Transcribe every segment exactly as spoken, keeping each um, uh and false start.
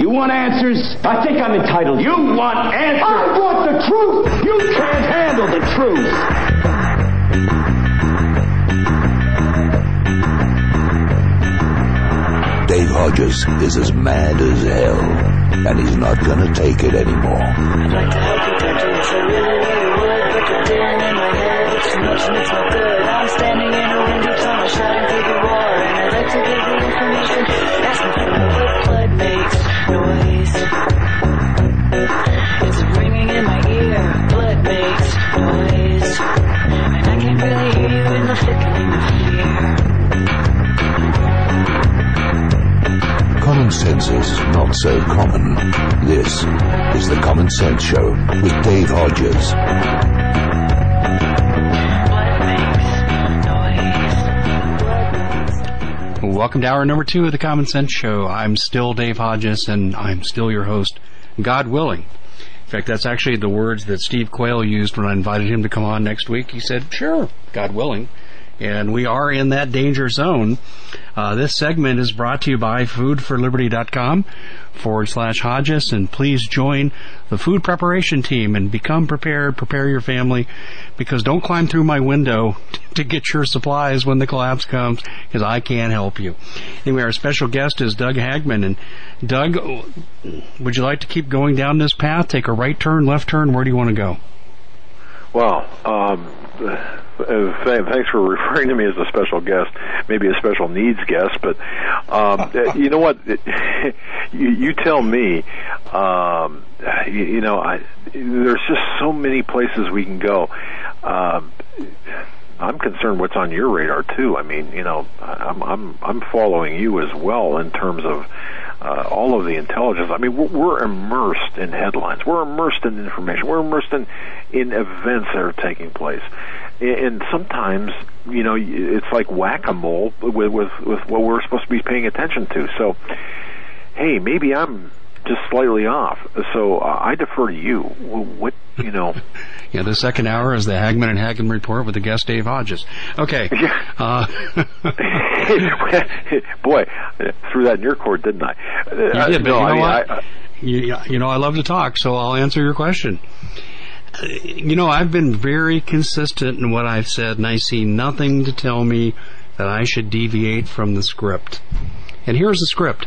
You want answers? I think I'm entitled. You want answers? I want the truth! You can't handle the truth! Dave Hodges is as mad as hell, and he's not gonna take it anymore. I'd like to help you, Doctor, yes, I really, really would, but the din in my head, it's too much and it's not good. I'm standing in a windy tunnel, shouting through the roar, and I'd like to give the information. Ask me for what blood makes noise. It's ringing in my ear, blood makes noise, and I can't really hear you in the flickering of fear. Common sense is not so common. This is the Common Sense Show with Dave Hodges. Welcome to hour number two of the Common Sense Show. I'm still Dave Hodges, and I'm still your host, God willing. In fact, that's actually the words that Steve Quayle used when I invited him to come on next week. He said, sure, God willing. And we are in that danger zone. Uh, this segment is brought to you by foodforliberty.com forward slash Hodges. And please join the food preparation team and become prepared, prepare your family, because don't climb through my window to get your supplies when the collapse comes, because I can't help you. Anyway, our special guest is Doug Hagman. And Doug, would you like to keep going down this path? Take a right turn, left turn? Where do you want to go? Well, um, uh, thanks for referring to me as a special guest, maybe a special needs guest, but um, you know what? you, you tell me. Um, you, you know, I, there's just so many places we can go. Um, I'm concerned what's on your radar too. I mean, you know, I'm I'm I'm following you as well in terms of uh, all of the intelligence. I mean, we're, we're immersed in headlines. We're immersed in information. We're immersed in in events that are taking place. And sometimes, you know, it's like whack-a-mole with, with with what we're supposed to be paying attention to. So, hey, maybe I'm just slightly off. So uh, I defer to you. What, you know? Yeah, the second hour is the Hagman and Hagman Report with the guest Dave Hodges. Okay. Uh, Boy, threw that in your court, didn't I? You did, but no, you know I mean, what? I, I, you, you know, I love to talk, so I'll answer your question. You know, I've been very consistent in what I've said, and I see nothing to tell me that I should deviate from the script. And here's the script.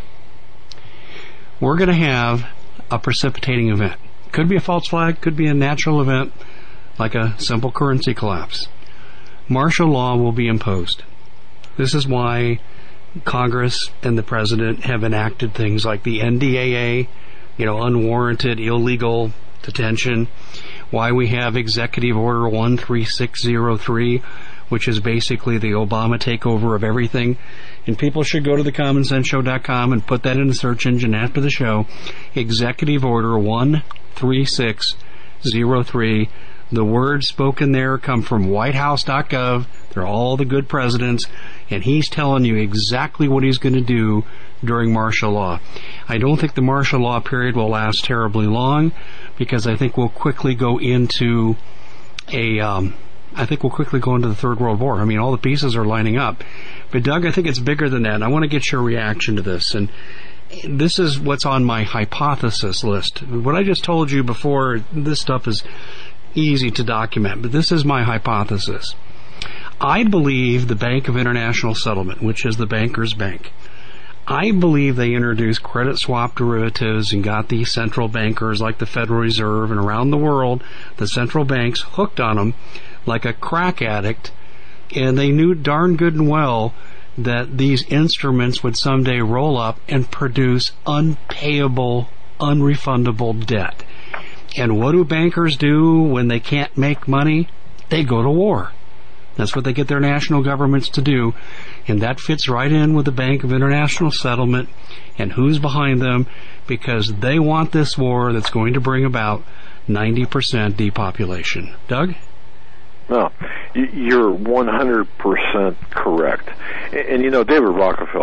We're going to have a precipitating event. Could be a false flag, could be a natural event, like a simple currency collapse. Martial law will be imposed. This is why Congress and the President have enacted things like the N D A A, you know, unwarranted, illegal detention, why we have Executive Order one three six zero three, which is basically the Obama takeover of everything. And people should go to the common sense show dot com and put that in the search engine after the show. Executive Order one three six zero three. The words spoken there come from white house dot gov. They're all the good presidents. And he's telling you exactly what he's going to do during martial law. I don't think the martial law period will last terribly long, because I think we'll quickly go into a, um, I think we'll quickly go into the Third World War. I mean, all the pieces are lining up. But Doug, I think it's bigger than that. And I want to get your reaction to this. And this is what's on my hypothesis list. What I just told you before, this stuff is easy to document, but this is my hypothesis. I believe the Bank of International Settlement, which is the bankers' bank, I believe they introduced credit swap derivatives and got these central bankers like the Federal Reserve and around the world, the central banks, hooked on them like a crack addict, and they knew darn good and well that these instruments would someday roll up and produce unpayable, unrefundable debt. And what do bankers do when they can't make money? They go to war. That's what they get their national governments to do. And that fits right in with the Bank of International Settlement and who's behind them, because they want this war that's going to bring about ninety percent depopulation. Doug? No, you're one hundred percent correct. And, and you know, David Rockefeller,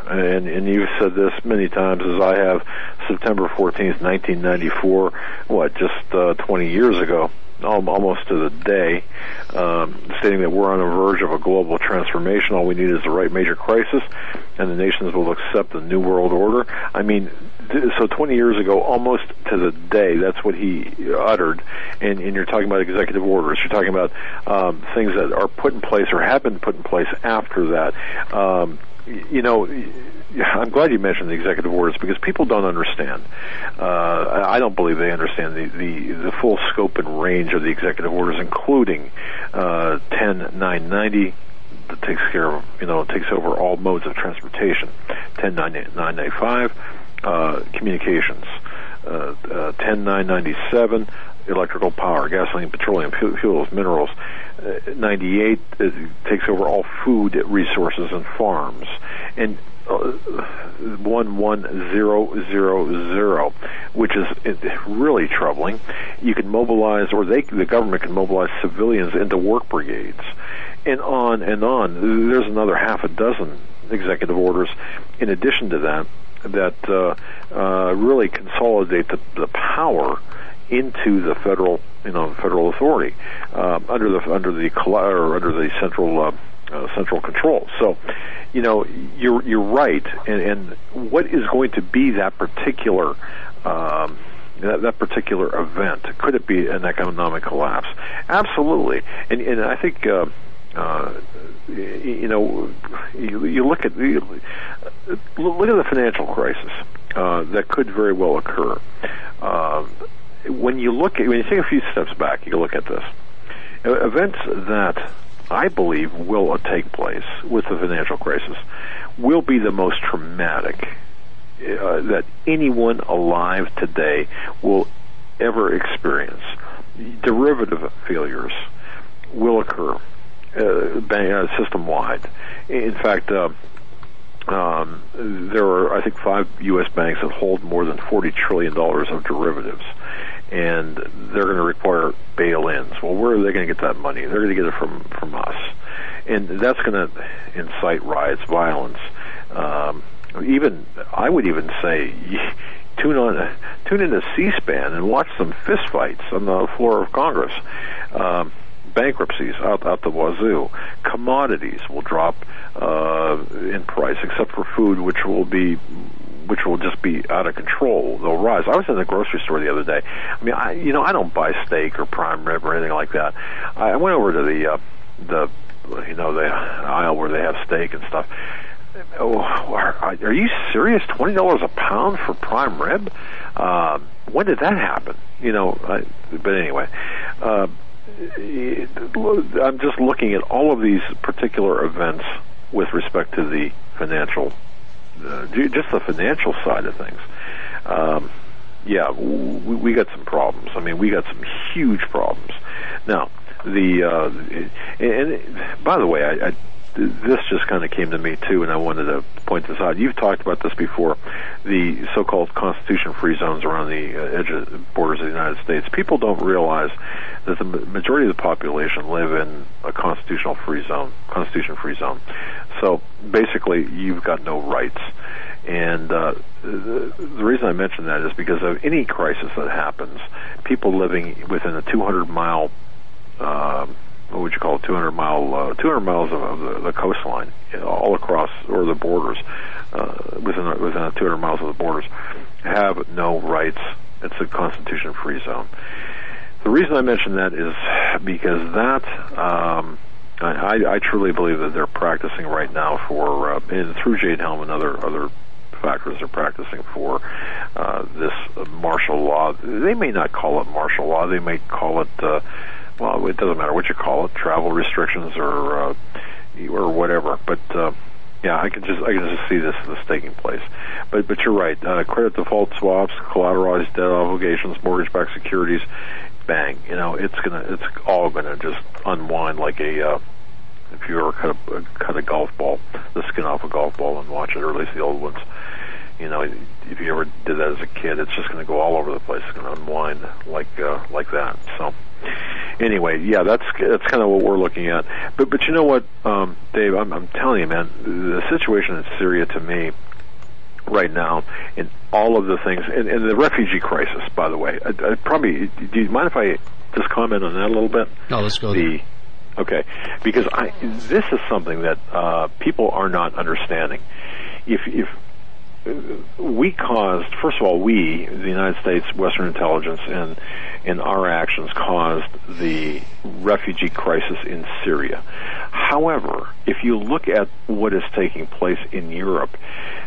and, and you've said this many times, as I have, September fourteenth, nineteen ninety-four, what, just uh, twenty years ago, almost to the day, um, stating that we're on the verge of a global transformation. All we need is the right major crisis, and the nations will accept the new world order. I mean, so twenty years ago, almost to the day, that's what he uttered. And, and you're talking about executive orders. You're talking about um, things that are put in place or have been put in place after that. Um, you know, I'm glad you mentioned the executive orders, because people don't understand. Uh, I don't believe they understand the, the, the full scope and range of the executive orders, including uh, ten nine ninety that takes care of, you know, takes over all modes of transportation. ten nine ninety-five, uh, communications. Uh, uh, ten nine ninety-seven, electrical power, gasoline, petroleum, fuels, minerals. Uh, ninety-eight uh, takes over all food resources and farms. And uh, one one zero zero zero, which is really troubling. You can mobilize, or they, the government can mobilize civilians into work brigades, and on and on. There's another half a dozen executive orders in addition to that that uh, uh, really consolidate the, the power into the federal, you know, federal authority uh, under the under the or under the central uh, uh, central control. So, you know, you're you're right, and, and what is going to be that particular um, that, that particular event? Could it be an economic collapse? Absolutely, and and I think. Uh, Uh, you know, you, you look at you, look at the financial crisis uh, that could very well occur. Uh, when you look at when you take a few steps back, you look at this events that I believe will take place with the financial crisis will be the most traumatic uh, that anyone alive today will ever experience. Derivative failures will occur. Uh, bank, uh, system-wide. In fact, uh, um, there are, I think, five U S banks that hold more than forty trillion dollars of derivatives, and they're going to require bail-ins. Well, where are they going to get that money? They're going to get it from, from us. And that's going to incite riots, violence. Um, even, I would even say, tune on, tune into C-SPAN and watch some fistfights on the floor of Congress. Um, bankruptcies out, out the wazoo. Commodities will drop uh, in price, except for food, which will be, which will just be out of control. They'll rise. I was in the grocery store the other day. I mean, I, you know, I don't buy steak or prime rib or anything like that. I went over to the, uh, the, you know, the aisle where they have steak and stuff. Oh, are, are you serious? Twenty dollars a pound for prime rib? Uh, when did that happen? You know, I, but anyway. Uh, I'm just looking at all of these particular events with respect to the financial, uh, just the financial side of things. Um, yeah, we, we got some problems. I mean, we got some huge problems. Now, the uh, and, and by the way, I, I this just kind of came to me too, and I wanted to point this out. You've talked about this before, the so-called constitution-free zones around the uh, edge of the borders of the United States. People don't realize that the majority of the population live in a constitutional-free zone, constitution-free zone. So basically, you've got no rights. And uh, the, the reason I mention that is because of any crisis that happens, people living within a two hundred mile uh, what would you call it, two hundred mile, uh, two hundred miles of, of the, the coastline, you know, all across, or the borders, uh, within, within two hundred miles of the borders, have no rights. It's a constitution-free zone. The reason I mention that is because that, um, I, I truly believe that they're practicing right now for, uh, and through Jade Helm and other, other factors, they're practicing for uh, this uh, martial law. They may not call it martial law. They may call it, uh, well, it doesn't matter what you call it, travel restrictions or uh, or whatever. But uh, yeah, I can just I can just see this this taking place. But but you're right. Uh, credit default swaps, collateralized debt obligations, mortgage-backed securities, bang. You know, it's gonna it's all gonna just unwind like a. Uh, if you ever cut a cut a golf ball, the skin off a golf ball and watch it, or at least the old ones. You know, if you ever did that as a kid, it's just going to go all over the place. It's going to unwind like uh, like that. So, anyway, yeah, that's that's kind of what we're looking at. But but you know what, um, Dave, I'm, I'm telling you, man, the situation in Syria to me right now, and all of the things, and, and the refugee crisis, by the way, I, I probably, do you mind if I just comment on that a little bit? No, let's go the, there. Okay, because I, this is something that uh, people are not understanding. If if we caused, first of all, we, the United States, Western intelligence, and and our actions caused the refugee crisis in Syria. However, if you look at what is taking place in Europe,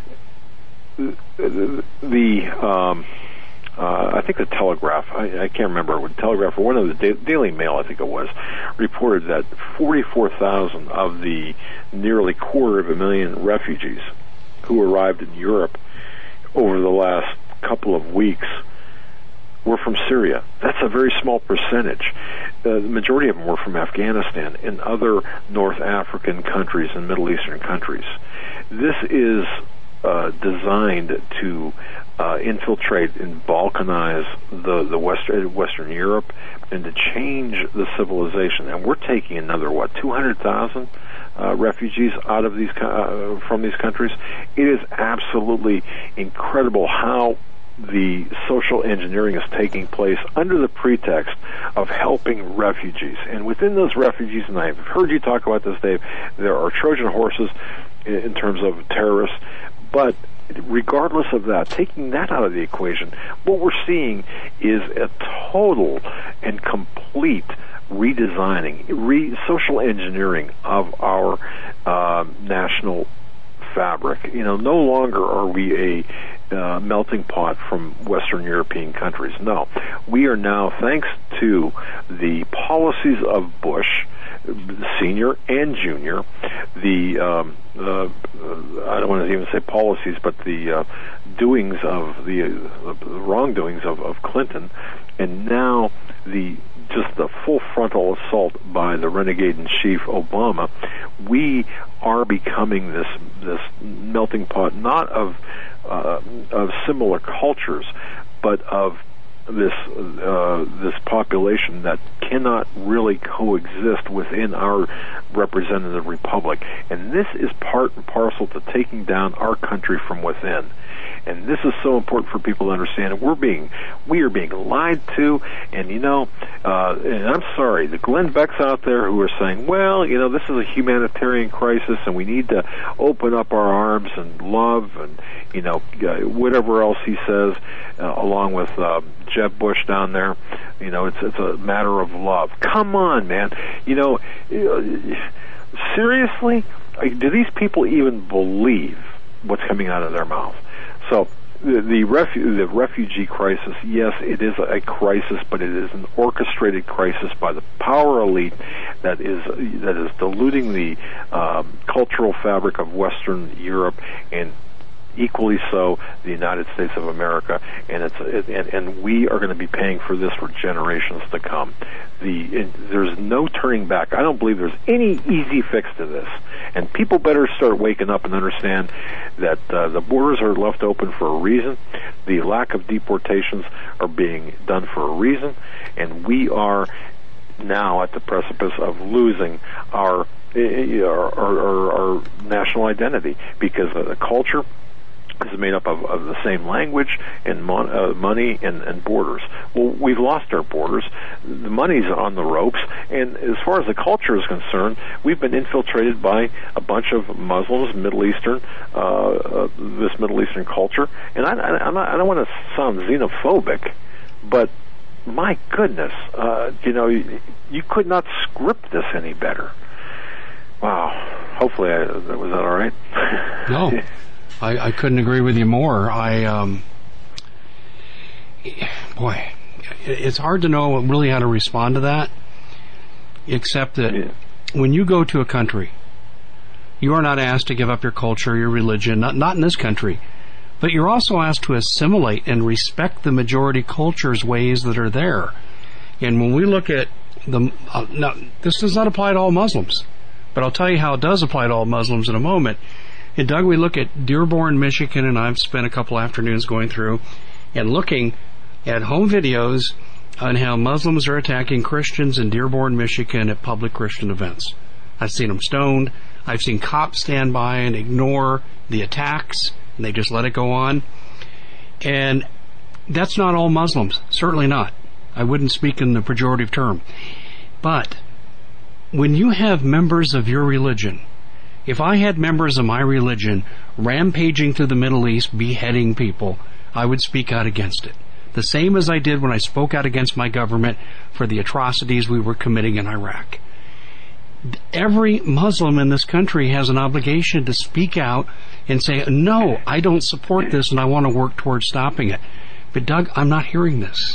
the, the um, Uh, I think the Telegraph, I, I can't remember, the Telegraph or one of the da- Daily Mail, I think it was, reported that forty-four thousand of the nearly quarter of a million refugees who arrived in Europe over the last couple of weeks were from Syria. That's a very small percentage. Uh, the majority of them were from Afghanistan and other North African countries and Middle Eastern countries. This is uh, designed to Uh, infiltrate and balkanize the the Western Western Europe, and to change the civilization. And we're taking another what two hundred thousand uh, refugees out of these uh, from these countries. It is absolutely incredible how the social engineering is taking place under the pretext of helping refugees. And within those refugees, and I've heard you talk about this, Dave, there are Trojan horses in, in terms of terrorists, but regardless of that, taking that out of the equation, what we're seeing is a total and complete redesigning, re- social engineering of our uh, national fabric. You know, no longer are we a uh, melting pot from Western European countries. No, we are now, thanks to the policies of Bush, senior and junior, the um, uh, I don't want to even say policies, but the uh, doings of the, uh, the wrongdoings of, of Clinton, and now the just the full frontal assault by the renegade in chief Obama. We are becoming this this melting pot, not of uh, of similar cultures, but of this uh, this population that cannot really coexist within our representative republic. And this is part and parcel to taking down our country from within. And this is so important for people to understand. And we're being, we are being lied to. And you know, uh, and I'm sorry, the Glenn Becks out there who are saying, well, you know, this is a humanitarian crisis, and we need to open up our arms and love, and you know, uh, whatever else he says, uh, along with uh, Jeb Bush down there. You know, it's it's a matter of love. Come on, man. You know, seriously, do these people even believe what's coming out of their mouth? So the the, refu- the refugee crisis, yes, it is a crisis, but it is an orchestrated crisis by the power elite that is that is diluting the um, cultural fabric of Western Europe, and equally so the United States of America, and it's it, and, and we are going to be paying for this for generations to come. The it, there's no turning back. I don't believe there's any easy fix to this, and people better start waking up and understand that uh, the borders are left open for a reason. The lack of deportations are being done for a reason, and we are now at the precipice of losing our our, our, our national identity, because the culture is made up of, of the same language and mon- uh, money and, and borders. Well, we've lost our borders. The money's on the ropes, and as far as the culture is concerned, we've been infiltrated by a bunch of Muslims, Middle Eastern, uh, uh, this Middle Eastern culture. And I, I, I'm not, I don't want to sound xenophobic, but my goodness, uh, you know, you, you could not script this any better. Wow. Hopefully, I, was that all right? No. I, I couldn't agree with you more. I, um, boy, it's hard to know really how to respond to that, except that yeah. when you go to a country, you are not asked to give up your culture, your religion, not, not in this country, but you're also asked to assimilate and respect the majority culture's ways that are there. And when we look at the, uh, now, this does not apply to all Muslims, but I'll tell you how it does apply to all Muslims in a moment. And Doug, we look at Dearborn, Michigan, and I've spent a couple afternoons going through and looking at home videos on how Muslims are attacking Christians in Dearborn, Michigan at public Christian events. I've seen them stoned. I've seen cops stand by and ignore the attacks, and they just let it go on. And that's not all Muslims. Certainly not. I wouldn't speak in the pejorative term. But when you have members of your religion, if I had members of my religion rampaging through the Middle East, beheading people, I would speak out against it. The same as I did when I spoke out against my government for the atrocities we were committing in Iraq. Every Muslim in this country has an obligation to speak out and say, no, I don't support this and I want to work towards stopping it. But Doug, I'm not hearing this.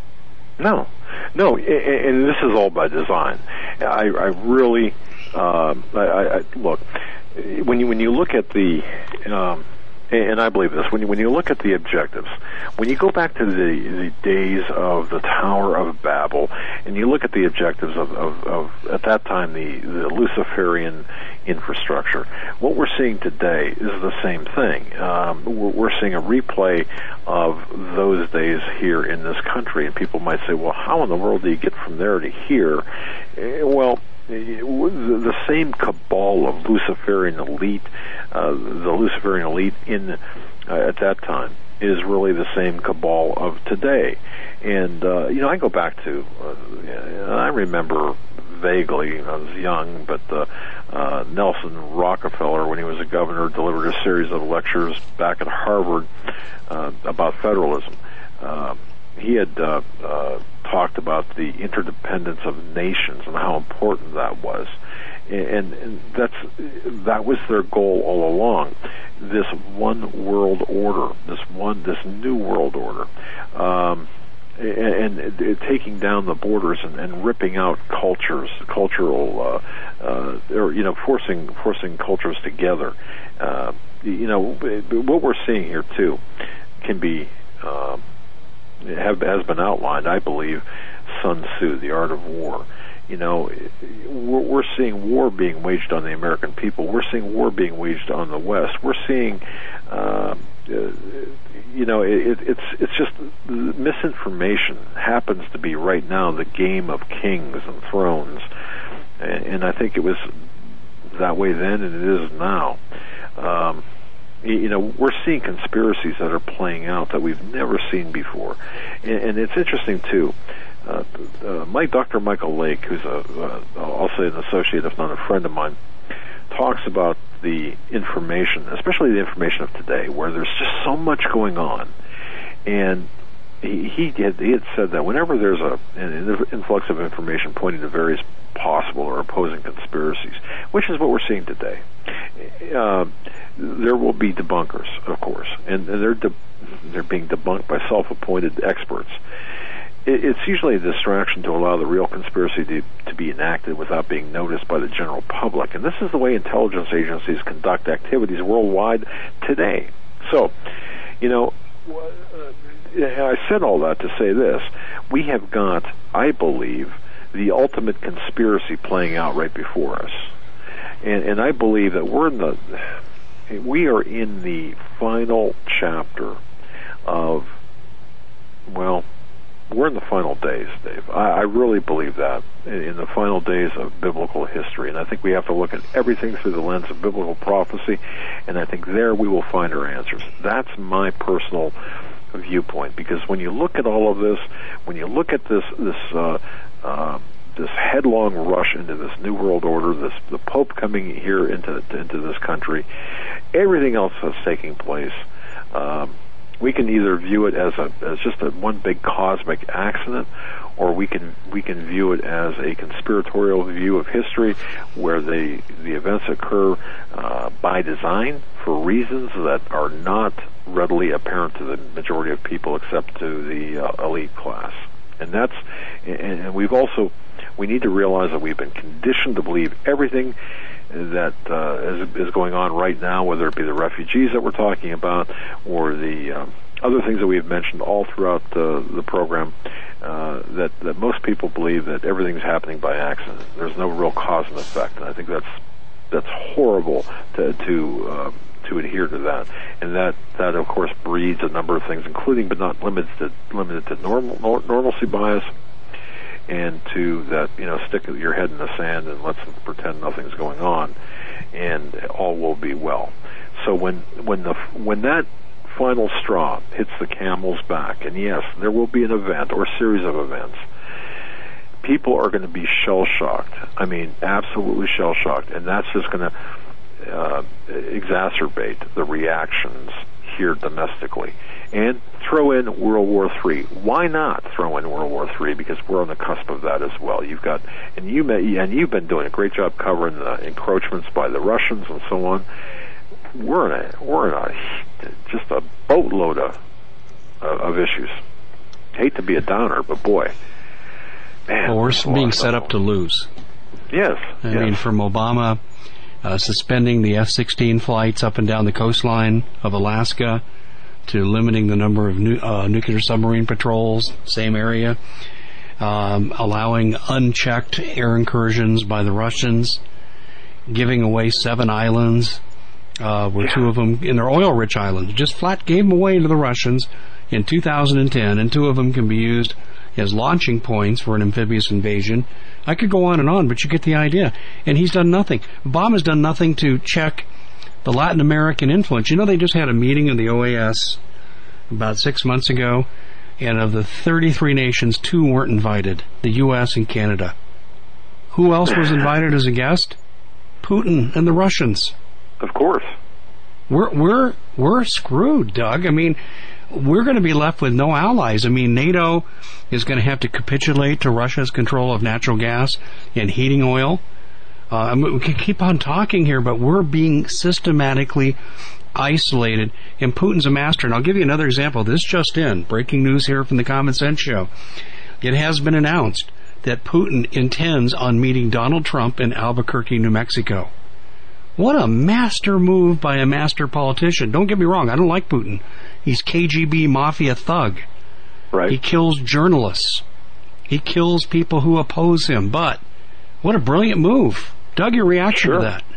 No, no, and this is all by design. I, I really, um, I, I, look, when you when you look at the, um, and I believe this, when you when you look at the objectives, when you go back to the the days of the Tower of Babel, and you look at the objectives of, of, of at that time the the Luciferian infrastructure, what we're seeing today is the same thing. Um, we're, we're seeing a replay of those days here in this country, and people might say, well, how in the world do you get from there to here? Well, the same cabal of Luciferian elite, uh, the Luciferian elite in uh, at that time is really the same cabal of today. And, uh, you know, I go back to, uh, I remember vaguely, I was young, but uh, uh, Nelson Rockefeller, when he was a governor, delivered a series of lectures back at Harvard uh, about federalism. Uh, he had uh, uh, talked about the interdependence of nations and how important that was. And, and that's that was their goal all along. This one world order, this one, this new world order, um, and, and, and taking down the borders and, and ripping out cultures, cultural, uh, uh, or you know, forcing forcing cultures together. Uh, you know, what we're seeing here too can be uh, have has been outlined, I believe, Sun Tzu, The Art of War. You know, we're seeing war being waged on the American people. We're seeing war being waged on the West. We're seeing, uh, you know, it, it's it's just misinformation happens to be right now the game of kings and thrones, and, and I think it was that way then, and it is now. Um, you know, we're seeing conspiracies that are playing out that we've never seen before, and, and it's interesting too. Uh, uh, my Doctor Michael Lake, who's a, uh, I'll say an associate, if not a friend of mine, talks about the information, especially the information of today, where there's just so much going on. And he he had, he had said that whenever there's a, an influx of information pointing to various possible or opposing conspiracies, which is what we're seeing today, uh, there will be debunkers, of course, and, and they're de- they're being debunked by self-appointed experts. It's usually a distraction to allow the real conspiracy to, to be enacted without being noticed by the general public. And this is the way intelligence agencies conduct activities worldwide today. So, you know, I said all that to say this. We have got, I believe, the ultimate conspiracy playing out right before us. And, and I believe that we're in the, we are in the final chapter of, well, we're in the final days, Dave. I, I really believe that, in, in the final days of biblical history. And I think we have to look at everything through the lens of biblical prophecy, and I think there we will find our answers. That's my personal viewpoint, because when you look at all of this, when you look at this this uh, uh, this headlong rush into this new world order, this the Pope coming here into into this country, everything else that's taking place, um, we can either view it as a as just a one big cosmic accident, or we can we can view it as a conspiratorial view of history, where the the events occur uh, by design for reasons that are not readily apparent to the majority of people, except to the uh, elite class. And that's and, and we've also we need to realize that we've been conditioned to believe everything that uh, is, is going on right now, whether it be the refugees that we're talking about or the um, other things that we've mentioned all throughout the, the program, uh, that, that most people believe that everything's happening by accident. There's no real cause and effect, and I think that's that's horrible to to, uh, to adhere to that, and that that of course breeds a number of things, including but not limited to limited to normal nor, normalcy bias, and to that you know stick your head in the sand and let's pretend nothing's going on, and all will be well. So when when the when that final straw hits the camel's back, and yes, there will be an event or series of events, people are going to be shell-shocked. I mean, absolutely shell-shocked, and that's just going to uh, exacerbate the reactions here domestically. And throw in World War Three. Why not throw in World War Three? Because we're on the cusp of that as well. You've got, and you may, and you've been doing a great job covering the encroachments by the Russians and so on. We're in a, we're in a, just a boatload of, of issues. Hate to be a downer, but boy, man. Well, we're being set up to lose. Yes. I yes. mean, from Obama uh, suspending the F sixteen flights up and down the coastline of Alaska to limiting the number of nu- uh, nuclear submarine patrols, same area, um, allowing unchecked air incursions by the Russians, giving away seven islands. Uh, were yeah. two of them, in their oil-rich islands, just flat gave them away to the Russians in two thousand ten, and two of them can be used as launching points for an amphibious invasion. I could go on and on, but you get the idea. And he's done nothing. Obama's done nothing to check the Latin American influence. You know, they just had a meeting of the O A S about six months ago, and of the thirty-three nations, two weren't invited, the U S and Canada. Who else was invited as a guest? Putin and the Russians. Of course. We're we're we're screwed, Doug. I mean, we're going to be left with no allies. I mean, NATO is going to have to capitulate to Russia's control of natural gas and heating oil. Uh, I mean, we can keep on talking here, but we're being systematically isolated, and Putin's a master. And I'll give you another example. This just in, breaking news here from the Common Sense Show. It has been announced that Putin intends on meeting Donald Trump in Albuquerque, New Mexico. What a master move by a master politician. Don't get me wrong, I don't like Putin. He's K G B mafia thug. Right. He kills journalists. He kills people who oppose him. But what a brilliant move. Doug, your reaction sure. to that?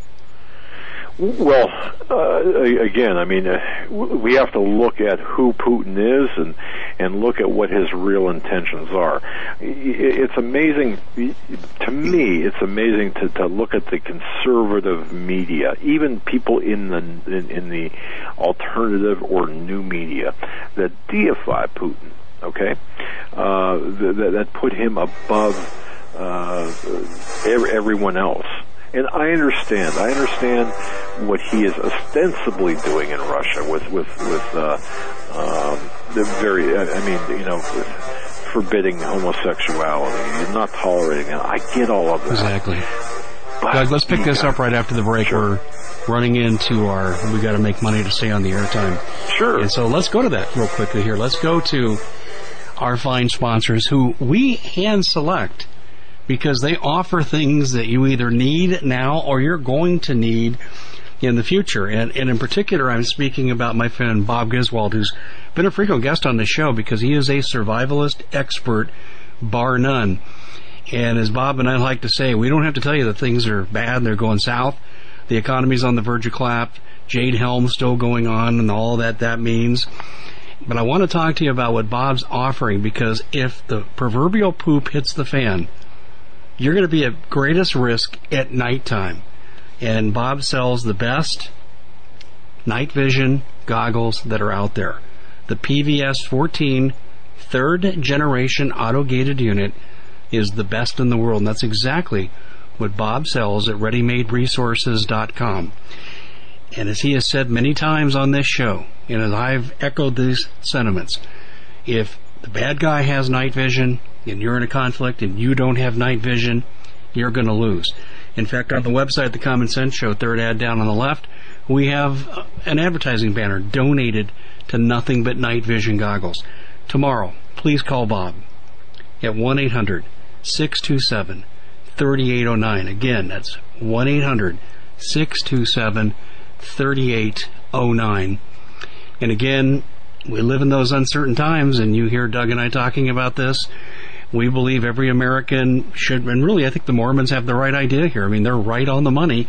Well, uh, again, I mean, uh, we have to look at who Putin is and, and look at what his real intentions are. It's amazing, to me, it's amazing to, to look at the conservative media, even people in the in, in the alternative or new media that deify Putin, okay, uh, that, that put him above uh, everyone else. And I understand. I understand what he is ostensibly doing in Russia with with with uh, um, the very. I mean, you know, with forbidding homosexuality and not tolerating it. I get all of that. Exactly. But Doug, let's pick this up right after the break. Sure. We're running into our. We got to make money to stay on the airtime. Sure. And so let's go to that real quickly here. Let's go to our fine sponsors, who we hand select, because they offer things that you either need now or you're going to need in the future. And, and in particular, I'm speaking about my friend Bob Griswold, who's been a frequent guest on the show because he is a survivalist expert, bar none. And as Bob and I like to say, we don't have to tell you that things are bad, they're going south. The economy's on the verge of collapse. Jade Helm's still going on and all that that means. But I want to talk to you about what Bob's offering, because if the proverbial poop hits the fan, you're going to be at greatest risk at nighttime. And Bob sells the best night vision goggles that are out there. The P V S fourteen third generation auto-gated unit is the best in the world. And that's exactly what Bob sells at ready made resources dot com. And as he has said many times on this show, and as I've echoed these sentiments, if the bad guy has night vision and you're in a conflict and you don't have night vision, you're going to lose. In fact, on the website, The Common Sense Show, third ad down on the left, we have an advertising banner donated to Nothing But Night Vision Goggles. Tomorrow, please call Bob at one eight hundred six two seven three eight zero nine. Again, that's one eight hundred six two seven three eight zero nine. And again, we live in those uncertain times, and you hear Doug and I talking about this. We believe every American should, and really I think the Mormons have the right idea here. I mean, they're right on the money.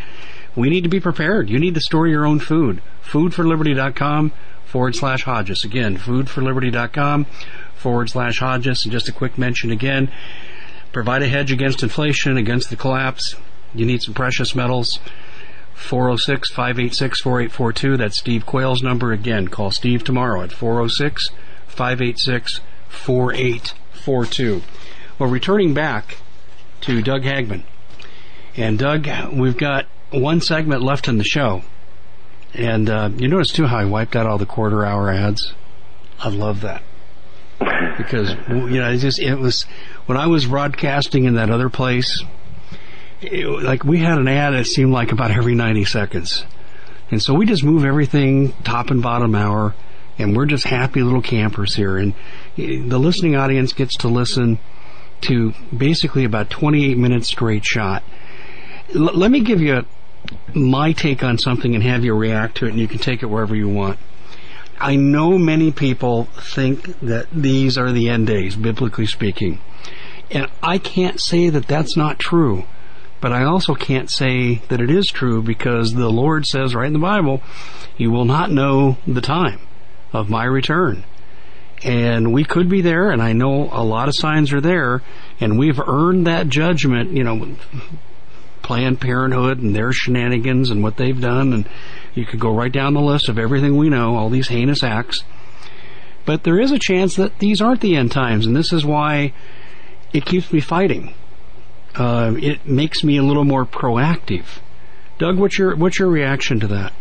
we need to be prepared. You need to store your own food. Foodforliberty.com forward slash Hodges. Again, foodforliberty.com forward slash Hodges. And just a quick mention again, provide a hedge against inflation, against the collapse. You need some precious metals. four oh six, five eight six, four eight four two. That's Steve Quayle's number. Again, call Steve tomorrow at four oh six, five eight six, four eight four two. Well, returning back to Doug Hagman. And Doug, we've got one segment left in the show. And uh, you notice, too, how I wiped out all the quarter hour ads? I love that. Because, you know, it just, it was, when I was broadcasting in that other place, it, like, we had an ad that seemed like about every ninety seconds. And so we just move everything top and bottom hour, and we're just happy little campers here. And the listening audience gets to listen to basically about twenty-eight minutes straight shot. L- let me give you my take on something and have you react to it, and you can take it wherever you want. I know many people think that these are the end days, biblically speaking. And I can't say that that's not true. But I also can't say that it is true, because the Lord says right in the Bible, you will not know the time of my return. And we could be there, and I know a lot of signs are there, and we've earned that judgment, you know, Planned Parenthood and their shenanigans and what they've done, and you could go right down the list of everything we know, all these heinous acts. But there is a chance that these aren't the end times, and this is why it keeps me fighting. Uh, it makes me a little more proactive. Doug, what's your what's your reaction to that?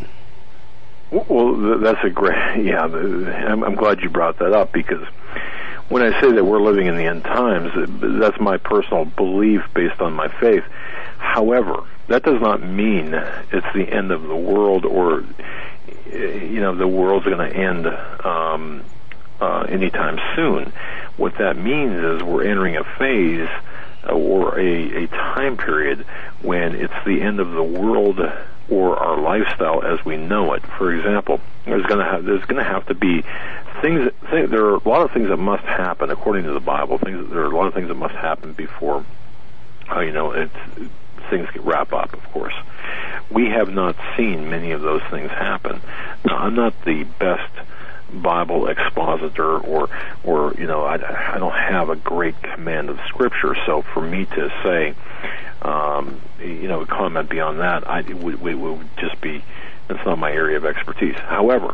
Well, that's a great, yeah, I'm, I'm glad you brought that up, because when I say that we're living in the end times, that's my personal belief based on my faith. However, that does not mean it's the end of the world, or, you know, the world's going to end um, uh, anytime soon. What that means is we're entering a phase uh, or a, a time period when it's the end of the world or our lifestyle as we know it. For example, there's going to have there's going to have to be things. Th- there are a lot of things that must happen according to the Bible. Things there are a lot of things that must happen before, uh, you know, it's, things get wrap up. Of course, we have not seen many of those things happen. Now, I'm not the best Bible expositor, or, or you know, I, I don't have a great command of Scripture. So for me to say, um, you know, comment beyond that, I it would, it would just be, that's not my area of expertise. However,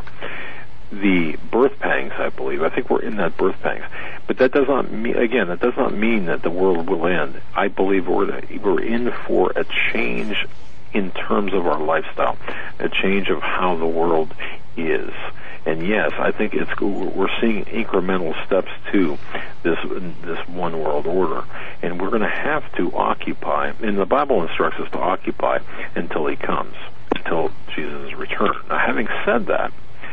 the birth pangs, I believe, I think we're in that birth pangs, but that does not mean, again, that does not mean that the world will end. I believe we're we're in for a change in terms of our lifestyle, a change of how the world is. And yes, I think it's we're seeing incremental steps to this this one world order, and we're going to have to occupy. And the Bible instructs us to occupy until He comes, until Jesus' return. Now, having said that,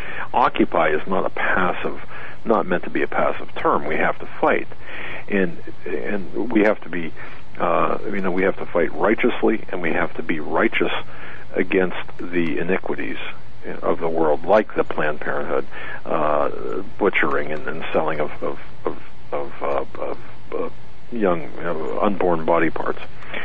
occupy is not a passive, not meant to be a passive term. We have to fight, and and we have to be, uh, you know, we have to fight righteously, and we have to be righteous against the iniquities of the world, like the Planned Parenthood, uh, butchering and, and selling of of of, of, uh, of uh, young, you know, unborn body parts.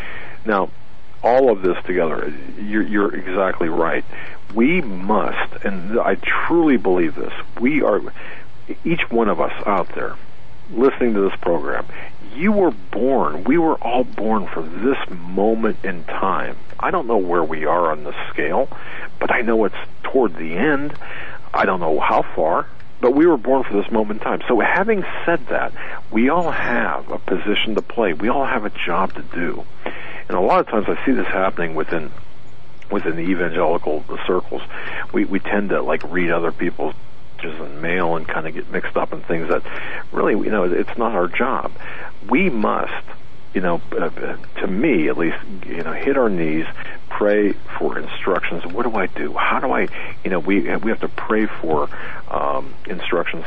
Now, all of this together, you're, you're exactly right. We must, and I truly believe this, we are, each one of us out there listening to this program, you were born, we were all born for this moment in time. I don't know where we are on the scale, but I know it's toward the end. I don't know how far, but we were born for this moment in time. So having said that, we all have a position to play. We all have a job to do. And a lot of times I see this happening within within the evangelical circles. We we tend to like read other people's and mail and kind of get mixed up in things that really, you know, it's not our job. We must, you know, uh, to me at least, you know, hit our knees, pray for instructions. What do I do? How do I, you know, we we have to pray for um, instructions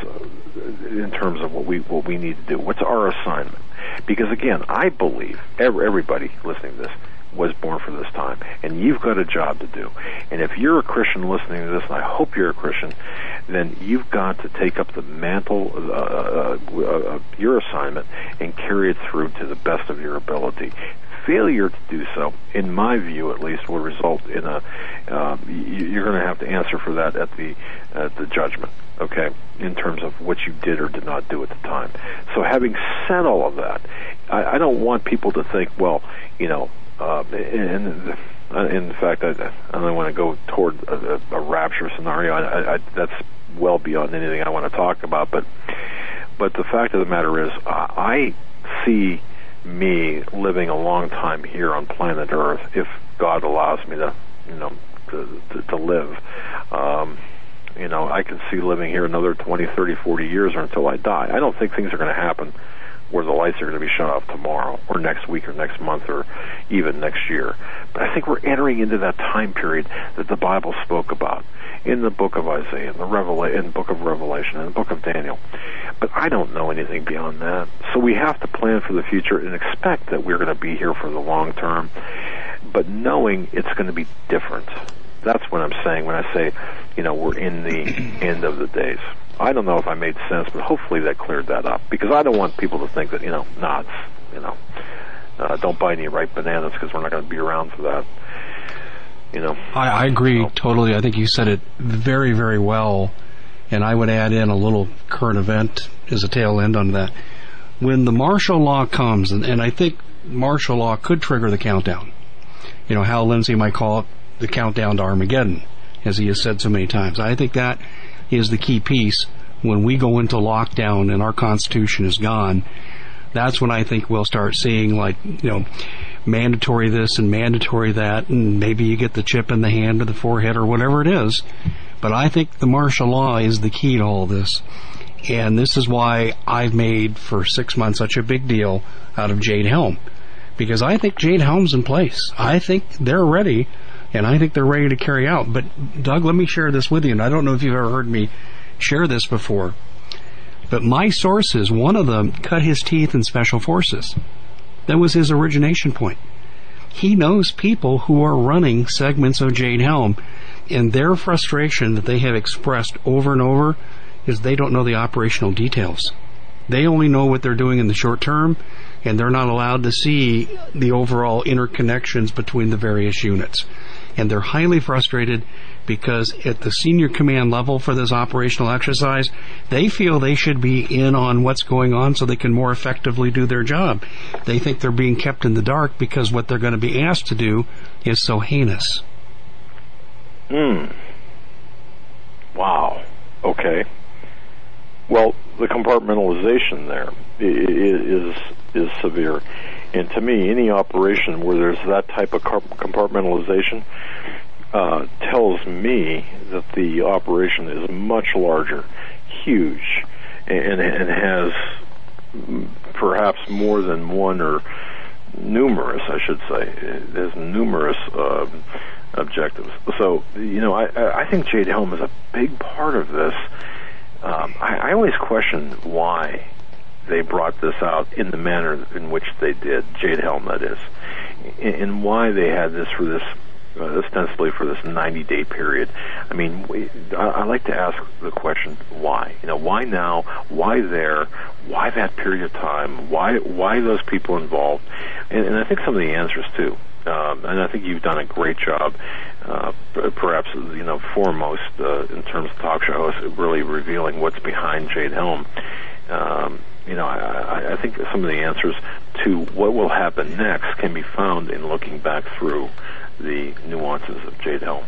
in terms of what we what we need to do. What's our assignment? Because again, I believe every, everybody listening to this was born for this time, and you've got a job to do. And if you're a Christian listening to this, and I hope you're a Christian, then you've got to take up the mantle of uh, uh, uh, your assignment and carry it through to the best of your ability. failure to do so, in my view at least, will result in a, uh, you're going to have to answer for that at the, at the judgment, okay, in terms of what you did or did not do at the time. So having said all of that, I, I don't want people to think, well, you know, uh, and, in fact, I, I don't want to go toward a, a rapture scenario. I, I, that's well beyond anything I want to talk about. But, but the fact of the matter is, uh, I see me living a long time here on planet Earth, if God allows me to, you know, to, to, to live. Um, you know, I can see living here another twenty, thirty, forty years or until I die. I don't think things are going to happen where the lights are going to be shut off tomorrow or next week or next month or even next year. But I think we're entering into that time period that the Bible spoke about in the book of Isaiah, in the Revela- in the book of Revelation, in the book of Daniel. But I don't know anything beyond that. So we have to plan for the future and expect that we're going to be here for the long term, but knowing it's going to be different. That's what I'm saying when I say, you know, we're in the end of the days. I don't know if I made sense, but hopefully that cleared that up. Because I don't want people to think that, you know, nah, it's, you know, uh, don't buy any ripe bananas because we're not going to be around for that. You know. I, I agree so. totally. I think you said it very, very well. And I would add in a little current event as a tail end on that. When the martial law comes, and, and I think martial law could trigger the countdown. You know, Hal Lindsey might call it the countdown to Armageddon, as he has said so many times. I think that is the key piece. When we go into lockdown and our Constitution is gone, that's when I think we'll start seeing, like, you know, mandatory this and mandatory that, and maybe you get the chip in the hand or the forehead or whatever it is. But I think the martial law is the key to all this. And this is why I've made for six months such a big deal out of Jade Helm. Because I think Jade Helm's in place. I think they're ready, and I think they're ready to carry out. But, Doug, let me share this with you, and I don't know if you've ever heard me share this before. But my sources, one of them cut his teeth in Special Forces. That was his origination point. He knows people who are running segments of Jade Helm, and their frustration that they have expressed over and over is they don't know the operational details. They only know what they're doing in the short term, and they're not allowed to see the overall interconnections between the various units. And they're highly frustrated because at the senior command level for this operational exercise, they feel they should be in on what's going on so they can more effectively do their job. They think they're being kept in the dark because what they're going to be asked to do is so heinous. Hmm. Wow. Okay. Well, the compartmentalization there is is severe. And to me, any operation where there's that type of compartmentalization uh, tells me that the operation is much larger, huge, and, and has perhaps more than one or numerous, I should say, it has numerous uh, objectives. So, you know, I, I think Jade Helm is a big part of this. Um, I, I always question why they brought this out in the manner in which they did, Jade Helm, that is, and why they had this for this, uh, ostensibly for this ninety-day period. I mean, we, I, I like to ask the question, why? You know, why now? Why there? Why that period of time? Why why those people involved? And, and I think some of the answers, too. Um, and I think you've done a great job, uh, perhaps, you know, foremost uh, in terms of talk show hosts, really revealing what's behind Jade Helm. Um, you know, I, I think some of the answers to what will happen next can be found in looking back through the nuances of Jade Helm.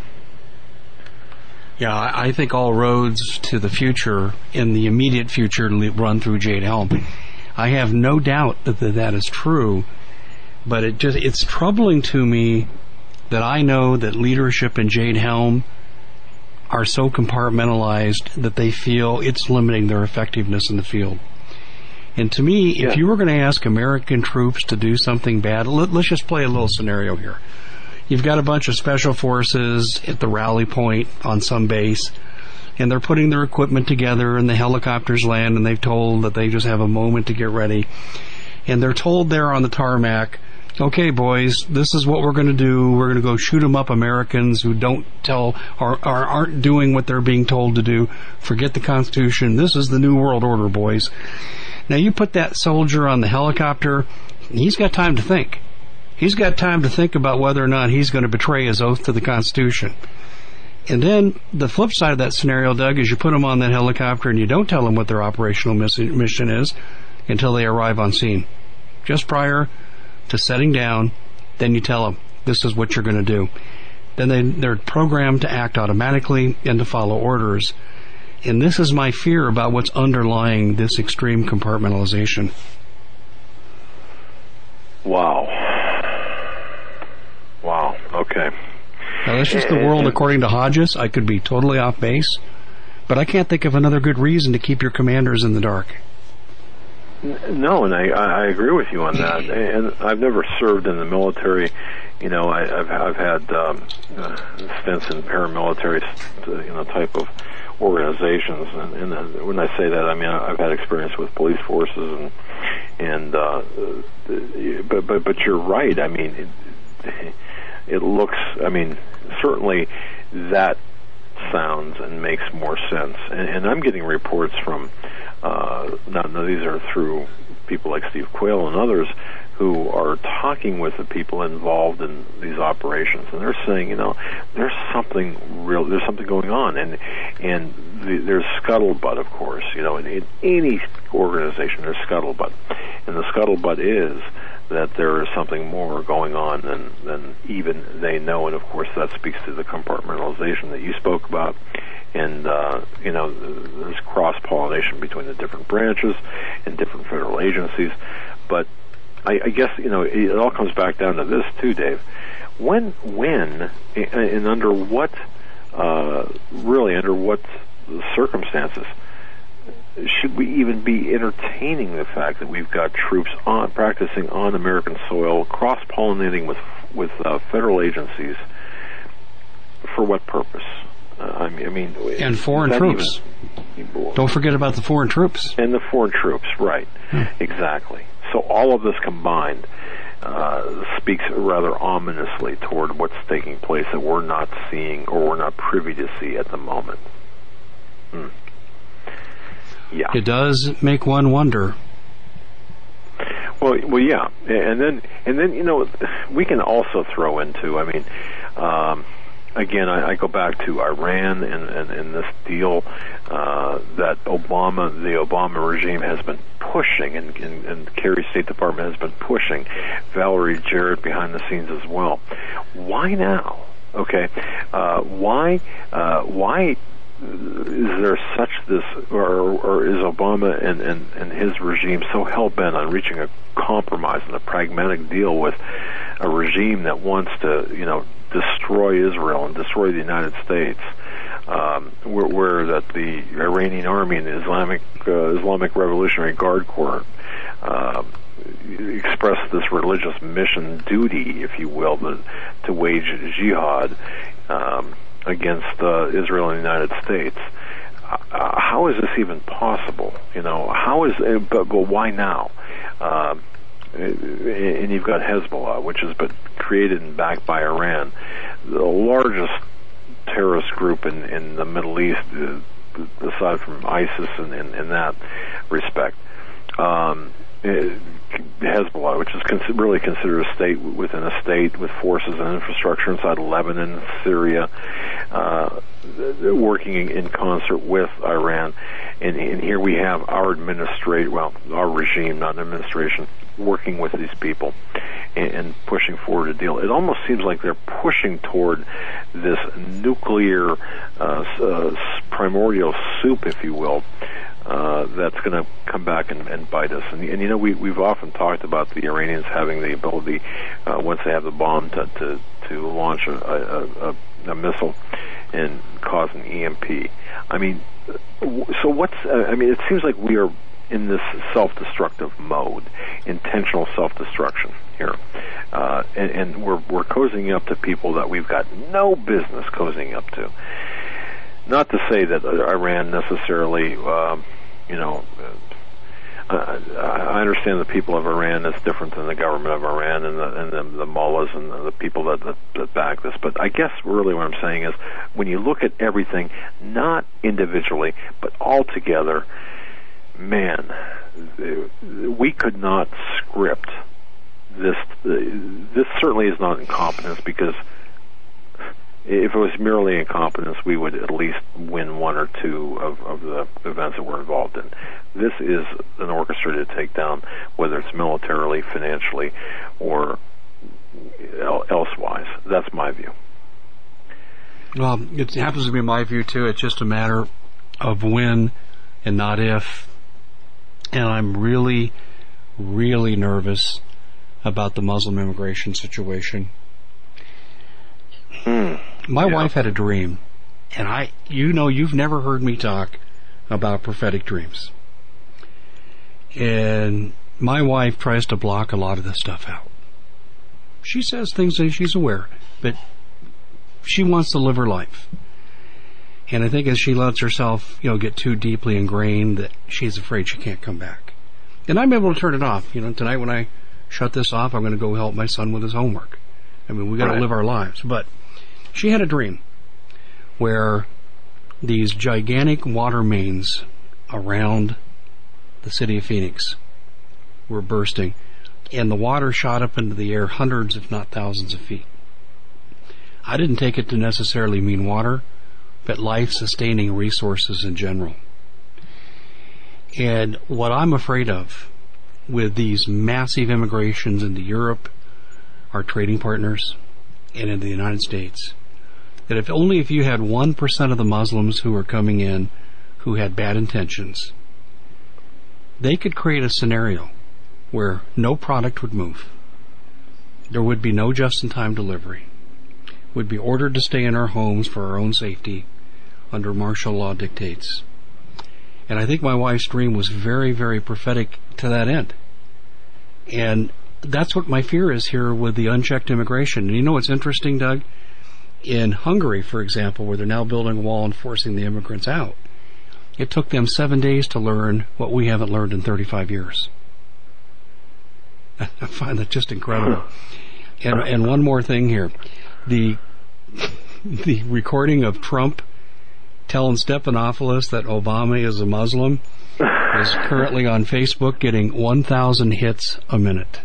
Yeah, I think all roads to the future, in the immediate future, run through Jade Helm. I have no doubt that that is true. But it just, it's troubling to me that I know that leadership in Jade Helm are so compartmentalized that they feel it's limiting their effectiveness in the field. And to me, yeah. if you were going to ask American troops to do something bad, let, let's just play a little scenario here. You've got a bunch of special forces at the rally point on some base, and they're putting their equipment together, and the helicopters land, and they've told that they just have a moment to get ready. And they're told there on the tarmac, okay, boys, this is what we're going to do. We're going to go shoot 'em up Americans who don't tell or, or aren't doing what they're being told to do. Forget the Constitution. This is the New World Order, boys. Now, you put that soldier on the helicopter, he's got time to think. He's got time to think about whether or not he's going to betray his oath to the Constitution. And then the flip side of that scenario, Doug, is you put them on that helicopter and you don't tell them what their operational mission is until they arrive on scene. Just prior to setting down, then you tell them, this is what you're going to do. Then they, they're programmed to act automatically and to follow orders. And this is my fear about what's underlying this extreme compartmentalization. Wow. Wow. Okay. Now, that's just the world according to Hodges. I could be totally off base, but I can't think of another good reason to keep your commanders in the dark. No, and I, I agree with you on that. And I've never served in the military. You know, I, I've I've had um, uh, stints in paramilitary, you know, type of organizations. And, and uh, when I say that, I mean I've had experience with police forces, and and uh, but but but you're right. I mean, it, it looks. I mean, certainly that sounds and makes more sense. And, and I'm getting reports from. Uh, now, now, these are through people like Steve Quayle and others who are talking with the people involved in these operations, and they're saying, you know, there's something real, there's something going on, and and the, there's scuttlebutt, of course, you know, in, in any organization there's scuttlebutt, and the scuttlebutt is that there is something more going on than than even they know, and of course that speaks to the compartmentalization that you spoke about. And, uh, you know, there's cross-pollination between the different branches and different federal agencies. But I, I guess, you know, it all comes back down to this, too, Dave. When, when, and under what, uh, really, under what circumstances should we even be entertaining the fact that we've got troops on practicing on American soil, cross-pollinating with, with uh, federal agencies? For what purpose? Uh, I mean, I mean, and foreign troops. Even, Don't forget about the foreign troops. And the foreign troops, right? Hmm. Exactly. So all of this combined uh, speaks rather ominously toward what's taking place that we're not seeing or we're not privy to see at the moment. Hmm. Yeah, it does make one wonder. Well, well, yeah, and then and then you know we can also throw into. I mean. Um, Again, I, I go back to Iran and, and, and this deal uh, that Obama, the Obama regime has been pushing, and, and, and Kerry's State Department has been pushing, Valerie Jarrett behind the scenes as well. Why now? Okay, uh, why? Uh, why is there such this, or, or is Obama and, and, and his regime so hell-bent on reaching a compromise and a pragmatic deal with a regime that wants to, you know, destroy Israel and destroy the United States, um, where, where that the Iranian army and the Islamic uh, Islamic Revolutionary Guard Corps uh, expressed this religious mission duty, if you will, to, to wage jihad um, against uh, Israel and the United States. Uh, how is this even possible? You know, how is? Uh, but, but why now? Uh, and you've got Hezbollah, which has been created and backed by Iran, the largest terrorist group in, in the Middle East, uh, aside from ISIS in, in, in that respect. Um, Hezbollah, which is con- really considered a state within a state with forces and infrastructure inside Lebanon, Syria, uh, working in, in concert with Iran. And, and here we have our administration, well, our regime, not an administration, working with these people and, and pushing forward a deal. It almost seems like they're pushing toward this nuclear uh, uh, primordial soup, if you will, uh, that's going to come back and, and bite us. And, and you know, we, we've often talked about the Iranians having the ability, uh, once they have the bomb, to to, to launch a, a, a, a missile and cause an E M P. I mean, so what's? Uh, I mean, it seems like we are in this self-destructive mode, intentional self-destruction here, uh, and, and we're we're cozying up to people that we've got no business cozying up to. Not to say that Iran necessarily, uh, you know, uh, I understand the people of Iran is different than the government of Iran and the, and the, the mullahs and the people that, that, that back this. But I guess really what I'm saying is, when you look at everything, not individually, but all together, man, we could not script this uh, this certainly is not incompetence, because if it was merely incompetence, we would at least win one or two of, of the events that we're involved in. This is an orchestrated takedown, whether it's militarily, financially, or elsewise. That's my view. Well, it happens to be my view, too. It's just a matter of when and not if. And I'm really, really nervous about the Muslim immigration situation. Hmm. My yeah. wife had a dream, and I, you know, you've never heard me talk about prophetic dreams. And my wife tries to block a lot of this stuff out. She says things that she's aware, but she wants to live her life. And I think as she lets herself, you know, get too deeply ingrained, that she's afraid she can't come back. And I'm able to turn it off. You know, tonight when I shut this off, I'm going to go help my son with his homework. I mean, we got to right. live our lives. But she had a dream where these gigantic water mains around the city of Phoenix were bursting, and the water shot up into the air hundreds, if not thousands of feet. I didn't take it to necessarily mean water, but life-sustaining resources in general. And what I'm afraid of with these massive immigrations into Europe, our trading partners, and into the United States, that if only if you had one percent of the Muslims who are coming in who had bad intentions, they could create a scenario where no product would move. There would be no just-in-time delivery. We'd be ordered to stay in our homes for our own safety under martial law dictates. And I think my wife's dream was very, very prophetic to that end. And that's what my fear is here with the unchecked immigration. And you know what's interesting, Doug? In Hungary, for example, where they're now building a wall and forcing the immigrants out, it took them seven days to learn what we haven't learned in thirty-five years. I find that just incredible. And, and one more thing here. The the recording of Trump telling Stephanopoulos that Obama is a Muslim is currently on Facebook getting one thousand hits a minute.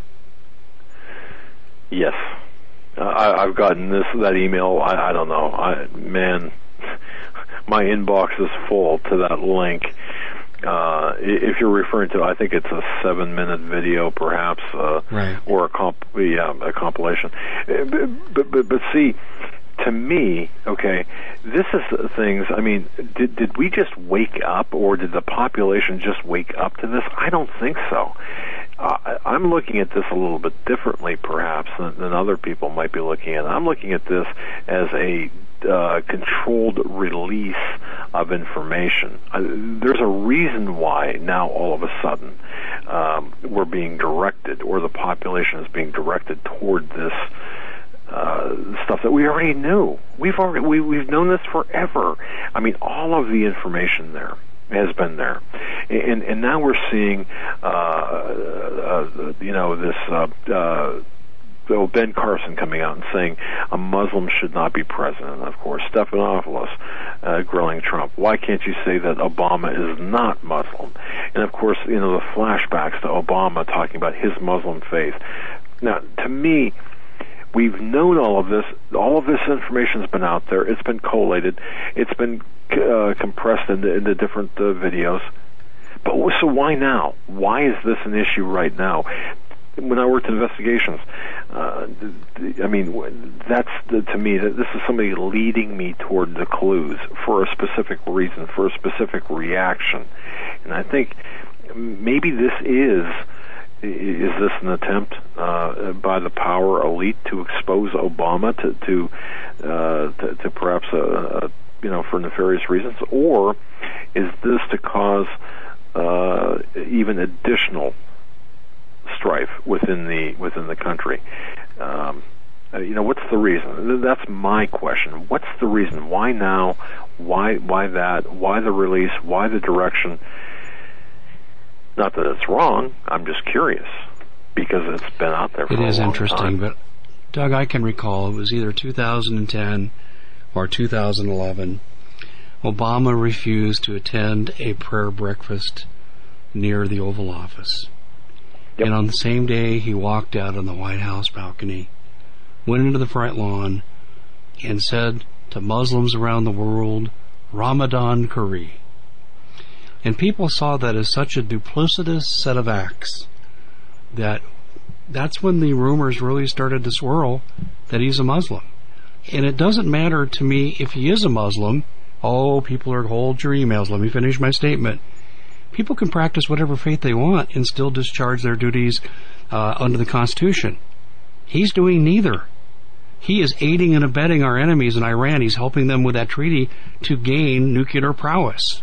Yes. Uh, I, I've gotten this that email. I, I don't know. I, man, my inbox is full to that link. Uh, if you're referring to, I think it's a seven-minute video, perhaps, uh, right. or a comp, yeah, a compilation. But, but, but, but see, to me, okay, this is things. I mean, did did we just wake up, or did the population just wake up to this? I don't think so. Uh, I'm looking at this a little bit differently, perhaps, than, than other people might be looking at it. I'm looking at this as a uh, controlled release of information. Uh, there's a reason why now all of a sudden um, we're being directed, or the population is being directed toward this uh, stuff that we already knew. We've already we, we've known this forever. I mean, all of the information there has been there, and and now we're seeing, uh, uh, you know, this. Uh, uh, So Ben Carson coming out and saying a Muslim should not be president. Of course, Stephanopoulos uh, grilling Trump. Why can't you say that Obama is not Muslim? And of course, you know, the flashbacks to Obama talking about his Muslim faith. Now, to me, we've known all of this. All of this information has been out there. It's been collated. It's been uh, compressed into, into different uh, videos. But so why now? Why is this an issue right now? When I worked in investigations, uh, I mean, that's the, to me, that this is somebody leading me toward the clues for a specific reason, for a specific reaction. And I think maybe this is, is this an attempt uh, by the power elite to expose Obama to, to, uh, to, to perhaps, a, a, you know, for nefarious reasons? Or is this to cause uh, even additional strife within the within the country? Um, uh, you know, what's the reason? That's my question. What's the reason? Why now? Why why that? Why the release? Why the direction? Not that it's wrong. I'm just curious because it's been out there for a long time. It is interesting, but Doug, I can recall it was either two thousand ten or two thousand eleven. Obama refused to attend a prayer breakfast near the Oval Office. Yep. And on the same day, he walked out on the White House balcony, went into the front lawn, and said to Muslims around the world, Ramadan Kareem. And people saw that as such a duplicitous set of acts that that's when the rumors really started to swirl that he's a Muslim. And it doesn't matter to me if he is a Muslim. Oh, people are, hold your emails, let me finish my statement. People can practice whatever faith they want and still discharge their duties uh, under the Constitution. He's doing neither. He is aiding and abetting our enemies in Iran. He's helping them with that treaty to gain nuclear prowess.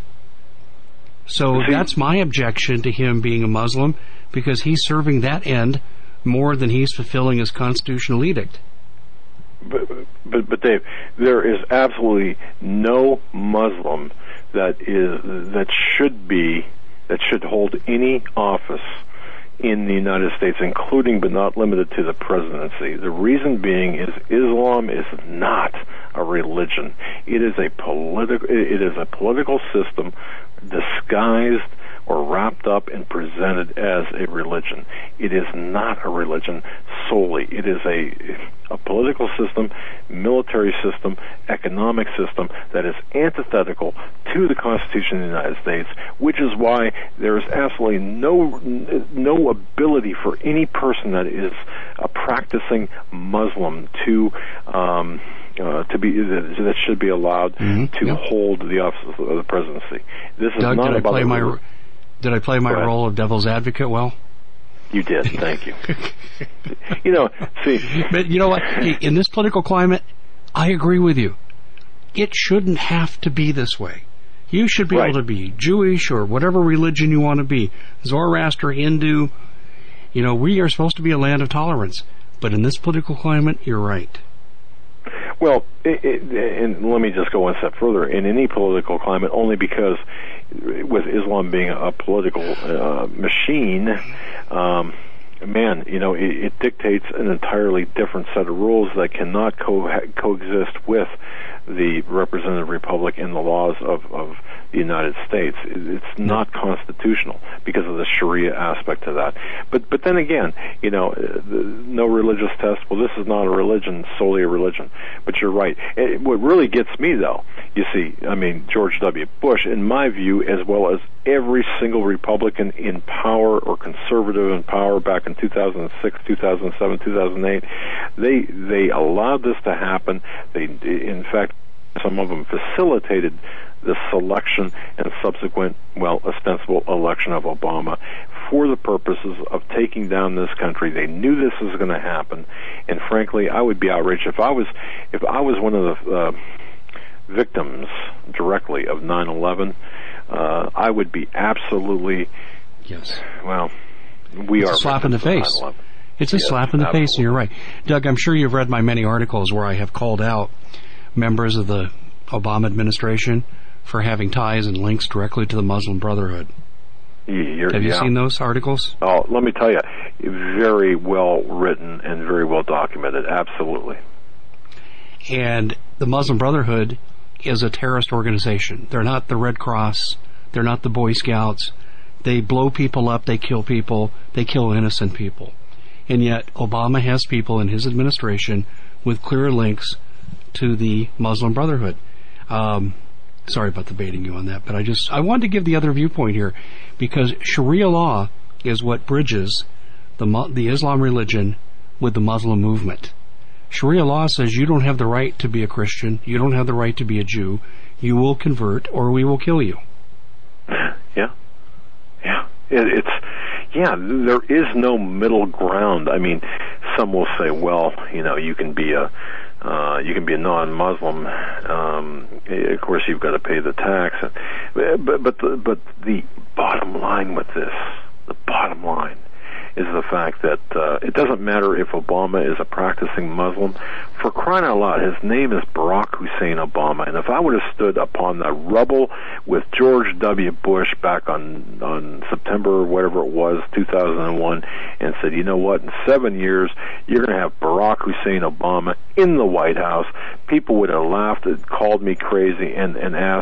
So that's my objection to him being a Muslim, because he's serving that end more than he's fulfilling his constitutional edict. But, but, but Dave, there is absolutely no Muslim that is that should be that should hold any office in the United States, including but not limited to the presidency. The reason being is Islam is not a religion. It is a political. It is a political system disguised or wrapped up and presented as a religion. It is not a religion solely. It is a, a political system, military system, economic system that is antithetical to the Constitution of the United States, which is why there is absolutely no no ability for any person that is a practicing Muslim to um, uh, to be that should be allowed mm-hmm. to yep. hold the office of the presidency. This is Doug, not did I about play the my Did I play my role of devil's advocate well? You did. Thank you. You know, see. But you know what? In this political climate, I agree with you. It shouldn't have to be this way. You should be right. able to be Jewish or whatever religion you want to be, Zoroaster, Hindu. You know, we are supposed to be a land of tolerance. But in this political climate, you're right. Well, it, it, and let me just go one step further. In any political climate, only because with Islam being a political uh, machine, um, man, you know, it, it dictates an entirely different set of rules that cannot co- coexist with the representative republic and the laws of, of the United States. It's not constitutional because of the Sharia aspect to that. But but then again, you know, no religious test. Well, this is not a religion, solely a religion. But you're right. It, what really gets me, though, you see, I mean, George W. Bush, in my view, as well as every single Republican in power or conservative in power back in two thousand six, two thousand seven, two thousand eight, they they allowed this to happen. They, in fact, some of them facilitated the selection and subsequent, well, ostensible election of Obama for the purposes of taking down this country. They knew this was going to happen, and frankly, I would be outraged if I was if I was one of the uh, victims directly of nine eleven. Uh, I would be absolutely yes. Well, we it's are a slap in the face. It's a yes, slap in the absolutely. face, and you're right, Doug. I'm sure you've read my many articles where I have called out members of the Obama administration for having ties and links directly to the Muslim Brotherhood. You're, Have you yeah. seen those articles? Oh, let me tell you, very well written and very well documented, absolutely. And the Muslim Brotherhood is a terrorist organization. They're not the Red Cross. They're not the Boy Scouts. They blow people up. They kill people. They kill innocent people. And yet Obama has people in his administration with clear links to the Muslim Brotherhood. Um, sorry about debating you on that, but I just I wanted to give the other viewpoint here, because Sharia law is what bridges the the Islam religion with the Muslim movement. Sharia law says you don't have the right to be a Christian, you don't have the right to be a Jew, you will convert or we will kill you. Yeah, yeah, it, it's yeah. There is no middle ground. I mean, some will say, well, you know, you can be a Uh, you can be a non-Muslim. Um, of course, you've got to pay the tax. But but the, but the bottom line with this, the bottom line, is the fact that uh, it doesn't matter if Obama is a practicing Muslim. For crying out loud, his name is Barack Hussein Obama. And if I would have stood upon the rubble with George W. Bush back on on September, whatever it was, two thousand one, and said, you know what, in seven years, you're going to have Barack Hussein Obama in the White House, people would have laughed and called me crazy and, and asked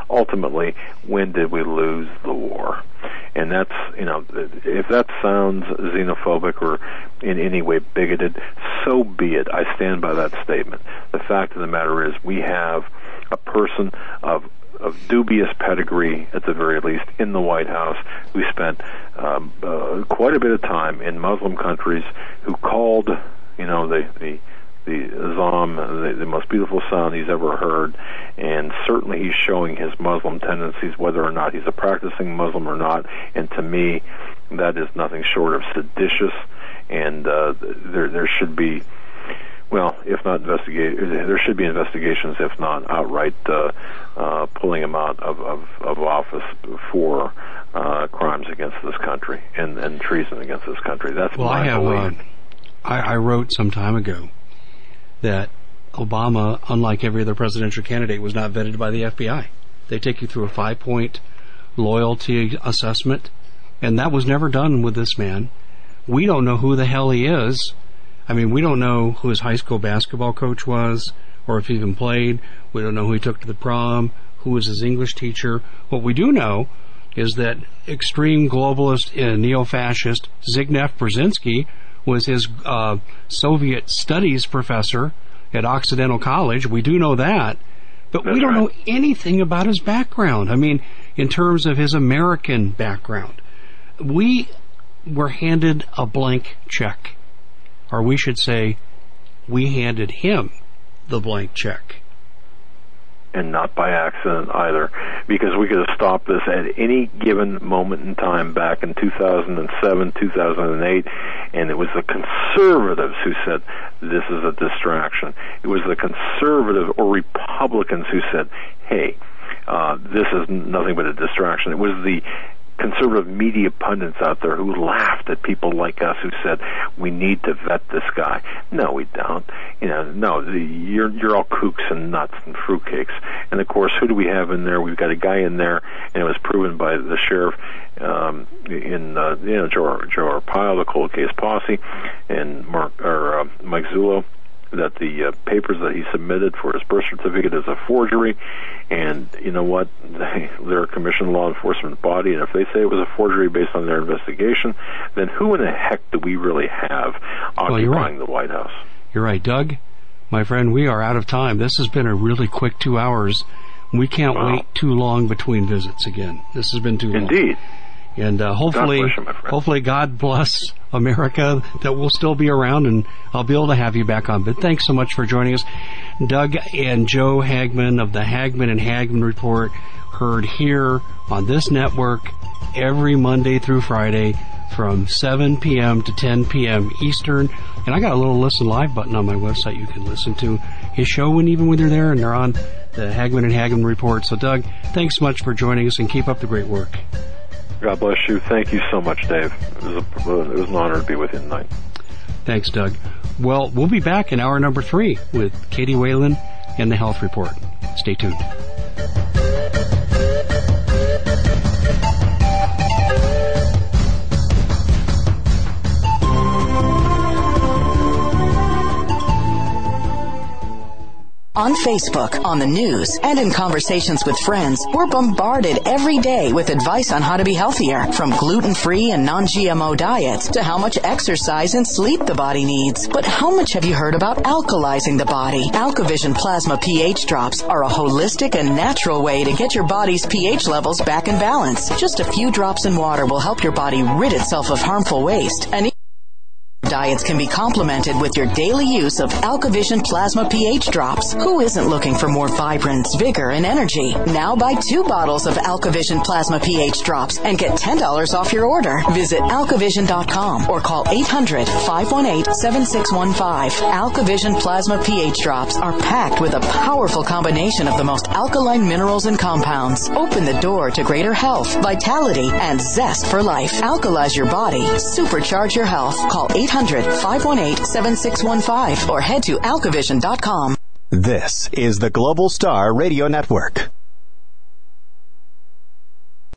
ultimately, when did we lose the war? And that's, you know, if that sounds xenophobic or in any way bigoted, so be it. I stand by that statement. The fact of the matter is we have a person of of dubious pedigree, at the very least, in the White House, who spent um, uh, quite a bit of time in Muslim countries, who called, you know, the the the Azam the, the most beautiful sound he's ever heard, and certainly he's showing his Muslim tendencies, whether or not he's a practicing Muslim or not. And to me, that is nothing short of seditious, and uh, there there should be. Well, if not investigate, there should be investigations, if not outright uh, uh, pulling him out of, of, of office for uh, crimes against this country and, and treason against this country. That's well, my I have. belief. Uh, I, I wrote some time ago that Obama, unlike every other presidential candidate, was not vetted by the F B I. They take you through a five-point loyalty assessment, and that was never done with this man. We don't know who the hell he is. I mean, we don't know who his high school basketball coach was, or if he even played. We don't know who he took to the prom, who was his English teacher. What we do know is that extreme globalist and neo-fascist Zbigniew Brzezinski was his uh, Soviet studies professor at Occidental College. We do know that, but That's we don't right. know anything about his background. I mean, in terms of his American background, we were handed a blank check. Or we should say, we handed him the blank check. And not by accident either, because we could have stopped this at any given moment in time back in two thousand seven, two thousand eight, and it was the conservatives who said, this is a distraction. It was the conservative or Republicans who said, hey, uh, this is nothing but a distraction. It was the conservative media pundits out there who laughed at people like us who said, we need to vet this guy. No, we don't. You know, no, the, you're you're all kooks and nuts and fruitcakes. And of course, who do we have in there? We've got a guy in there, and it was proven by the sheriff um, in uh, you know Joe Joe Arpaio, the cold case posse, and Mark or uh, Mike Zullo, that the uh, papers that he submitted for his birth certificate is a forgery. And you know what? They, they're a commissioned law enforcement body, and if they say it was a forgery based on their investigation, then who in the heck do we really have occupying well, you're right. the White House? You're right, Doug. My friend, we are out of time. This has been a really quick two hours. We can't Wow. wait too long between visits again. This has been too long. Indeed. And uh, hopefully, God bless you, my friend. hopefully, God bless America, that we'll still be around, and I'll be able to have you back on. But thanks so much for joining us. Doug and Joe Hagmann of the Hagmann and Hagmann Report, heard here on this network every Monday through Friday from seven p.m. to ten p.m. Eastern. And I got a little listen live button on my website you can listen to his show when even when they're there, and they're on the Hagmann and Hagmann Report. So, Doug, thanks so much for joining us, and keep up the great work. God bless you. Thank you so much, Dave. It was, a, it was an honor to be with you tonight. Thanks, Doug. Well, we'll be back in hour number three with Katie Whalen and the Health Report. Stay tuned. On Facebook, on the news, and in conversations with friends, we're bombarded every day with advice on how to be healthier, from gluten-free and non-G M O diets to how much exercise and sleep the body needs. But how much have you heard about alkalizing the body? AlkaVision Plasma pH Drops are a holistic and natural way to get your body's pH levels back in balance. Just a few drops in water will help your body rid itself of harmful waste, and diets can be complemented with your daily use of AlkaVision Plasma pH Drops. Who isn't looking for more vibrance, vigor, and energy? Now buy two bottles of AlkaVision Plasma pH Drops and get ten dollars off your order. Visit alkavision dot com or call eight hundred, five one eight, seven six one five. AlkaVision Plasma pH Drops are packed with a powerful combination of the most alkaline minerals and compounds. Open the door to greater health, vitality, and zest for life. Alkalize your body. Supercharge your health. Call eight hundred, five one eight, seven six one five or head to alkavision dot com. This is the Global Star Radio Network.